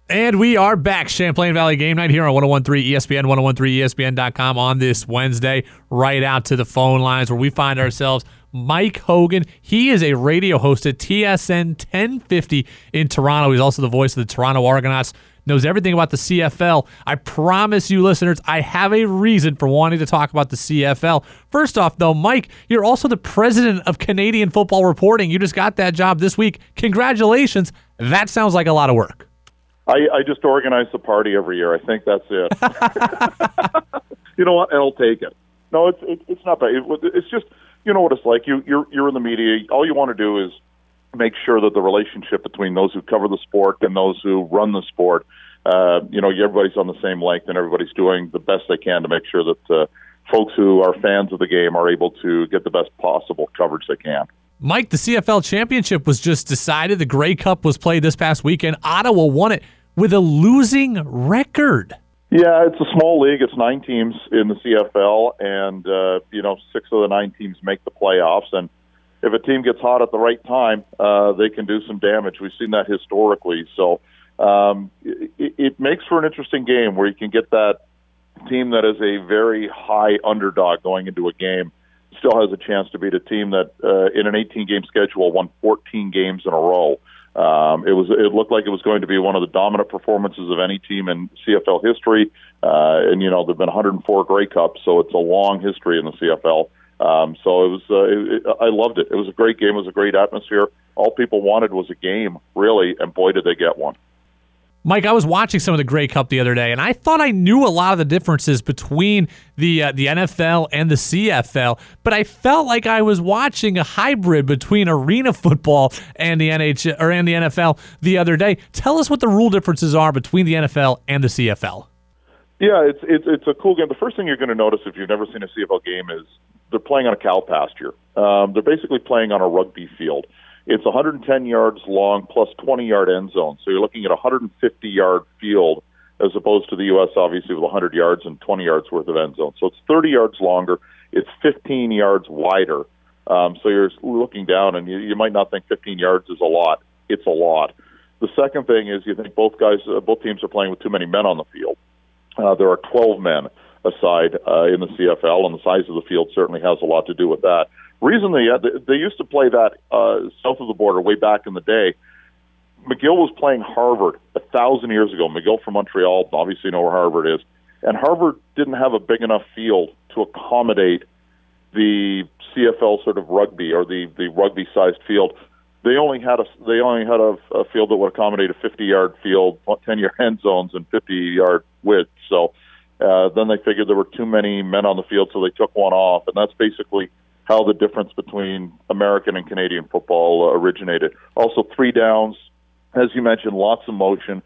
And we are back. Champlain Valley Game Night here on 101.3 ESPN, 101.3ESPN.com on this Wednesday, right out to the phone lines where we find ourselves. Mike Hogan, he is a radio host at TSN 1050 in Toronto. He's also the voice of the Toronto Argonauts, knows everything about the CFL. I promise you, listeners, I have a reason for wanting to talk about the CFL. First off, though, Mike, you're also the president of Canadian Football Reporting. You just got that job this week. Congratulations. That sounds like a lot of work. I just organize the party every year. I think that's it. You know what? I'll take it. No, it's not bad. It's just, you know what it's like. You're in the media. All you want to do is make sure that the relationship between those who cover the sport and those who run the sport, everybody's on the same length and everybody's doing the best they can to make sure that folks who are fans of the game are able to get the best possible coverage they can. Mike, the CFL championship was just decided. The Grey Cup was played this past weekend. Ottawa won it with a losing record. Yeah, it's a small league. It's 9 teams in the CFL, and 6 of the 9 teams make the playoffs. And if a team gets hot at the right time, they can do some damage. We've seen that historically. So it makes for an interesting game where you can get that team that is a very high underdog going into a game still has a chance to beat a team that in an 18-game schedule won 14 games in a row. It looked like it was going to be one of the dominant performances of any team in CFL history. And there've been 104 Grey Cups, so it's a long history in the CFL. So it was, I loved it. It was a great game. It was a great atmosphere. All people wanted was a game, really, and boy, did they get one. Mike, I was watching some of the Grey Cup the other day, and I thought I knew a lot of the differences between the NFL and the CFL, but I felt like I was watching a hybrid between arena football and the NFL the other day. Tell us what the rule differences are between the NFL and the CFL. Yeah, it's a cool game. The first thing you're going to notice if you've never seen a CFL game is they're playing on a cow pasture. They're basically playing on a rugby field. It's 110 yards long plus 20-yard end zone. So you're looking at a 150-yard field as opposed to the U.S., obviously, with 100 yards and 20 yards worth of end zone. So it's 30 yards longer. It's 15 yards wider. So you're looking down, and you might not think 15 yards is a lot. It's a lot. The second thing is you think both teams are playing with too many men on the field. There are 12 men aside in the CFL, and the size of the field certainly has a lot to do with that. Reason they used to play that south of the border way back in the day, McGill was playing Harvard 1,000 years ago. McGill from Montreal, obviously you know where Harvard is. And Harvard didn't have a big enough field to accommodate the CFL sort of rugby or the rugby-sized field. They only had a field that would accommodate a 50-yard field, 10-yard end zones, and 50-yard width. So then they figured there were too many men on the field, so they took one off. And that's basically how the difference between American and Canadian football originated. Also, 3 downs, as you mentioned, lots of motion.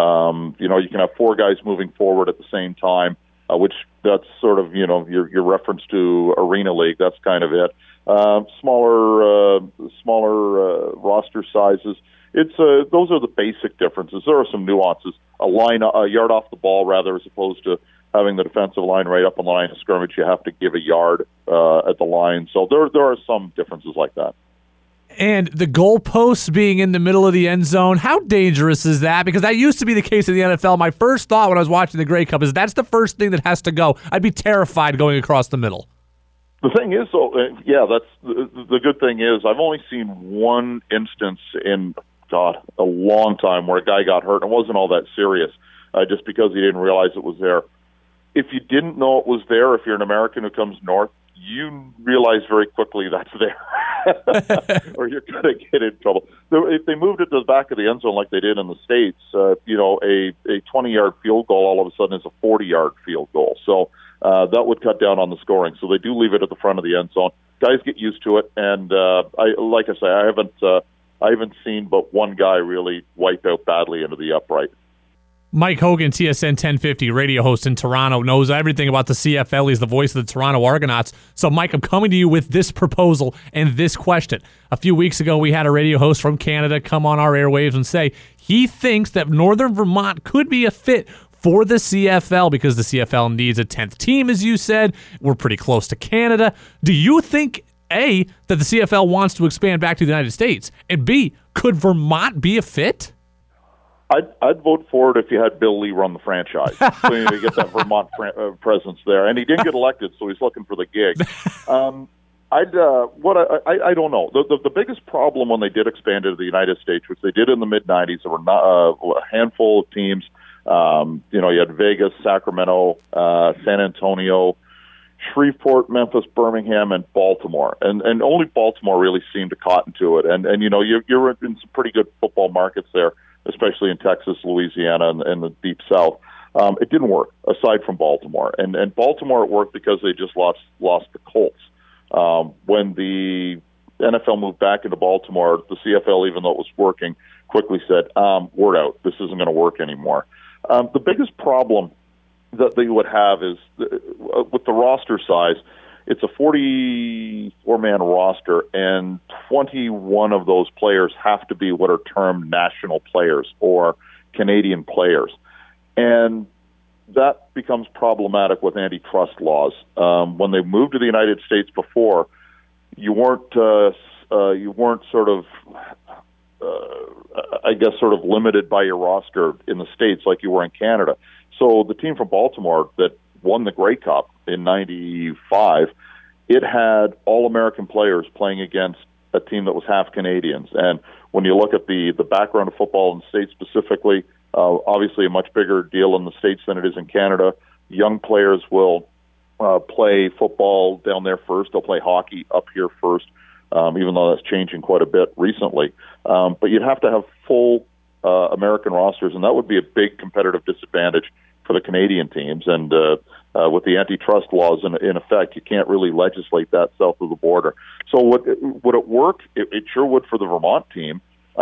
You can have 4 guys moving forward at the same time, which that's sort of, your reference to Arena League. That's kind of it. Smaller roster sizes. Those are the basic differences. There are some nuances. A yard off the ball, rather, as opposed to having the defensive line right up on the line of scrimmage, you have to give a yard at the line. So there are some differences like that. And the goalposts being in the middle of the end zone, how dangerous is that? Because that used to be the case in the NFL. My first thought when I was watching the Grey Cup is that's the first thing that has to go. I'd be terrified going across the middle. The thing is, that's the good thing is I've only seen one instance in, a long time where a guy got hurt. It wasn't all that serious, just because he didn't realize it was there. If you didn't know it was there, if you're an American who comes north, you realize very quickly that's there, or you're going to get in trouble. If they moved it to the back of the end zone like they did in the States, a 20-yard field goal all of a sudden is a 40-yard field goal. So that would cut down on the scoring. So they do leave it at the front of the end zone. Guys get used to it, and I haven't seen but one guy really wipe out badly into the upright. Mike Hogan, TSN 1050, radio host in Toronto, knows everything about the CFL. He's the voice of the Toronto Argonauts. So, Mike, I'm coming to you with this proposal and this question. A few weeks ago, we had a radio host from Canada come on our airwaves and say he thinks that Northern Vermont could be a fit for the CFL because the CFL needs a 10th team, as you said. We're pretty close to Canada. Do you think, A, that the CFL wants to expand back to the United States? And B, could Vermont be a fit? I'd vote for it if you had Bill Lee run the franchise. So you get that Vermont presence there, and he didn't get elected, so he's looking for the gig. I don't know. The biggest problem when they did expand into the United States, which they did in the mid '90s, there were not, a handful of teams. You had Vegas, Sacramento, San Antonio, Shreveport, Memphis, Birmingham, and Baltimore, and only Baltimore really seemed to cotton to it. And you're in some pretty good football markets there, especially in Texas, Louisiana, and the Deep South. It didn't work aside from Baltimore, and Baltimore it worked because they just lost the Colts. When the NFL moved back into Baltimore, the CFL, even though it was working, quickly said, "Word out, this isn't going to work anymore." The biggest problem that they would have is with the roster size. It's a 44-man roster, and 21 of those players have to be what are termed national players or Canadian players. And that becomes problematic with antitrust laws. When they moved to the United States before, you weren't sort of limited by your roster in the States like you were in Canada. So the team from Baltimore that won the Grey Cup in '95, it had all-American players playing against a team that was half Canadians. And when you look at the background of football in the States specifically, obviously a much bigger deal in the States than it is in Canada. Young players will play football down there first. They'll play hockey up here first, even though that's changing quite a bit recently. But you'd have to have full American rosters, and that would be a big competitive disadvantage for the Canadian teams. And with the antitrust laws in effect, you can't really legislate that south of the border. So would it work? It sure would for the Vermont team.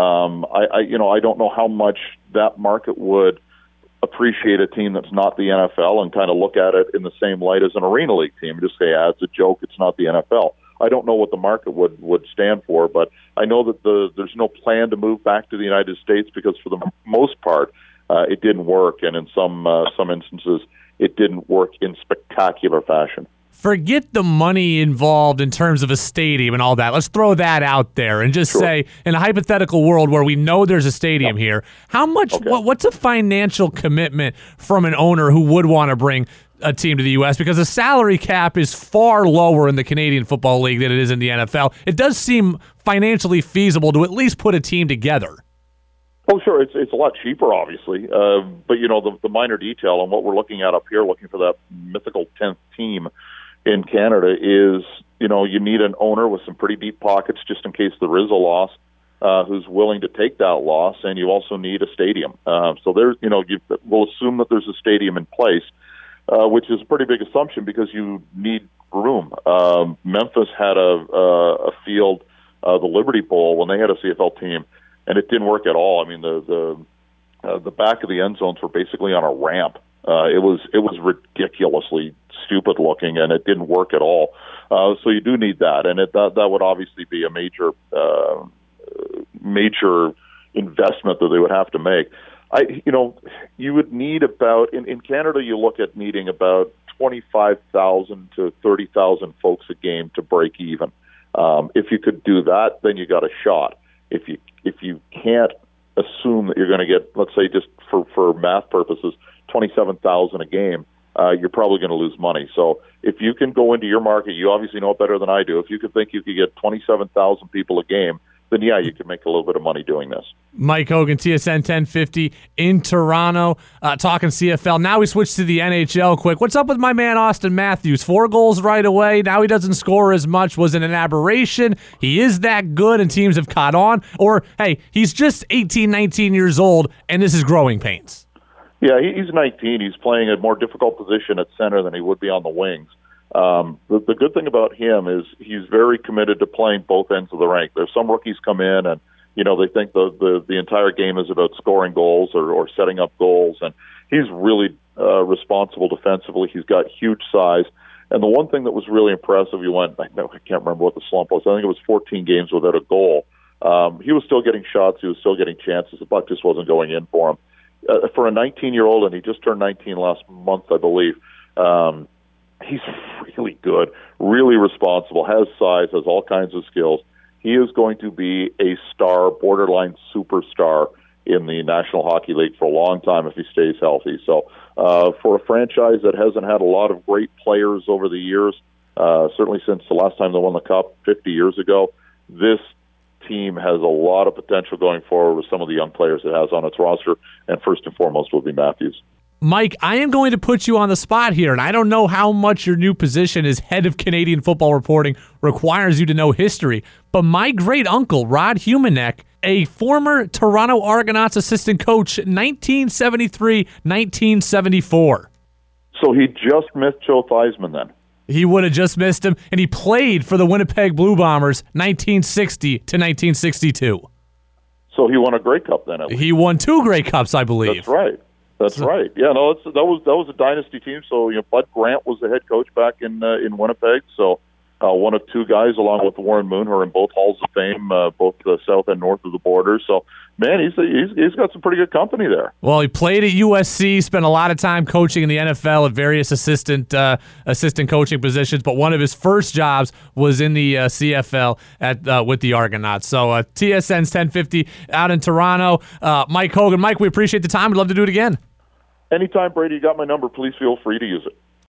I don't know how much that market would appreciate a team that's not the NFL and kind of look at it in the same light as an Arena League team. Just say, it's a joke, it's not the NFL. I don't know what the market would stand for, but I know that there's no plan to move back to the United States because for the most part, it didn't work, and in some instances, it didn't work in spectacular fashion. Forget the money involved in terms of a stadium and all that. Let's throw that out there and just say, in a hypothetical world where we know there's a stadium here, how much? What's a financial commitment from an owner who would want to bring a team to the U.S. because the salary cap is far lower in the Canadian Football League than it is in the NFL. It does seem financially feasible to at least put a team together. Oh, sure. It's a lot cheaper, obviously. But, the minor detail and what we're looking at up here, looking for that mythical 10th team in Canada is, you need an owner with some pretty deep pockets just in case there is a loss, who's willing to take that loss, and you also need a stadium. So there's, we'll assume that there's a stadium in place, which is a pretty big assumption because you need room. Memphis had a field, the Liberty Bowl, when they had a CFL team, and it didn't work at all. I mean, the back of the end zones were basically on a ramp. It was ridiculously stupid looking, and it didn't work at all. So you do need that, and that would obviously be a major investment that they would have to make. You would need about in Canada. You look at needing about 25,000 to 30,000 folks a game to break even. If you could do that, then you got a shot. If you can't assume that you're going to get, let's say, just for math purposes, 27,000 a game, you're probably going to lose money. So if you can go into your market, you obviously know it better than I do. If you could think you could get 27,000 people a game, then yeah, you can make a little bit of money doing this. Mike Hogan, TSN 1050 in Toronto, talking CFL. Now we switch to the NHL quick. What's up with my man Auston Matthews? 4 goals right away. Now he doesn't score as much. Was it an aberration? He is that good and teams have caught on? Or, hey, he's just 18, 19 years old and this is growing pains? Yeah, he's 19. He's playing a more difficult position at center than he would be on the wings. The good thing about him is he's very committed to playing both ends of the rink. There's some rookies come in and, they think the entire game is about scoring goals or setting up goals, and he's really responsible defensively. He's got huge size. And the one thing that was really impressive, I can't remember what the slump was. I think it was 14 games without a goal. He was still getting shots. He was still getting chances. The puck just wasn't going in for him. For a 19-year-old, and he just turned 19 last month, I believe, he's really good, really responsible, has size, has all kinds of skills. He is going to be a star, borderline superstar in the National Hockey League for a long time if he stays healthy. So for a franchise that hasn't had a lot of great players over the years, certainly since the last time they won the Cup 50 years ago, this team has a lot of potential going forward with some of the young players it has on its roster, and first and foremost will be Matthews. Mike, I am going to put you on the spot here, and I don't know how much your new position as head of Canadian football reporting requires you to know history, but my great-uncle, Rod Humanek, a former Toronto Argonauts assistant coach, 1973-1974. So he just missed Joe Theismann then? He would have just missed him, and he played for the Winnipeg Blue Bombers 1960 to 1962. So he won a Grey Cup then, at least. He won 2 Grey Cups, I believe. That's right. That's right. Yeah, no, that was a dynasty team. So Bud Grant was the head coach back in Winnipeg. So one of 2 guys, along with Warren Moon, who are in both halls of fame, both south and north of the border. So man, he's got some pretty good company there. Well, he played at USC, spent a lot of time coaching in the NFL at various assistant coaching positions. But one of his first jobs was in the CFL with the Argonauts. So TSN's 1050 out in Toronto. Mike Hogan, Mike, we appreciate the time. We'd love to do it again. Anytime, Brady. You got my number. Please feel free to use it.